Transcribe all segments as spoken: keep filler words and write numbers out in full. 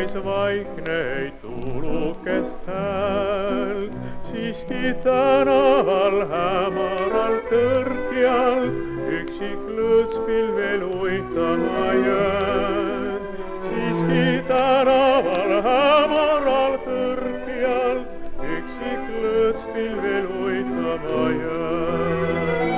kuulis vaikne ei tulukest häält, siiski tänaval hämaral tõrkjal üksik lõõtspilvel uitama jääd. Siiski tänaval hämaral tõrkjal üksik lõõtspilvel uitama jääd.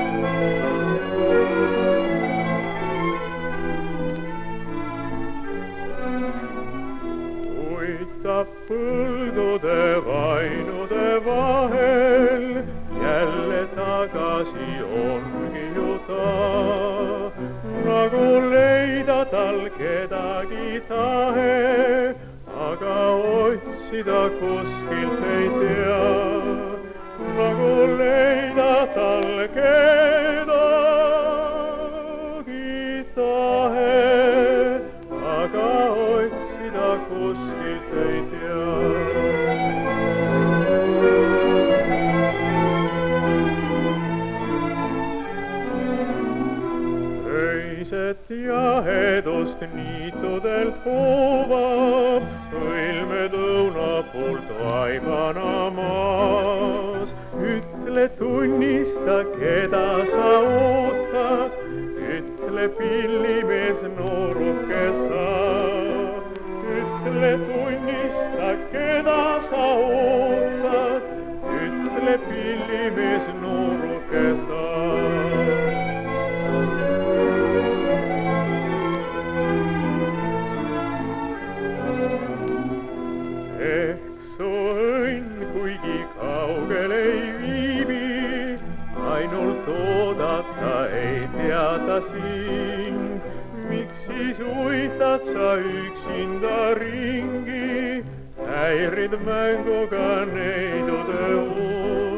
Uitab põldude vainude vahel, jälle tagasi ongi ju ta. Nagu leida tal kedagi tahe, aga otsida kuskilt ei tea. Nagu leida tal kedagi tahe, aga otsida kuskilt ei tea. Öiset jahedust niitudelt hoovab, õilmed õunapoolt vaibana maas. Ütle, tunnista, keda sa ootad, ütle, pillimees nooruke sa. Ütle, tunnista, keda sa ootad, ütle, pillimees nooruke sa. Ehk su õnn, kuigi kaugel ei viibi, ainult oodata ei teata sind. Miks siis uitad sa üksinda ringi, häirid mänguga neidude uut?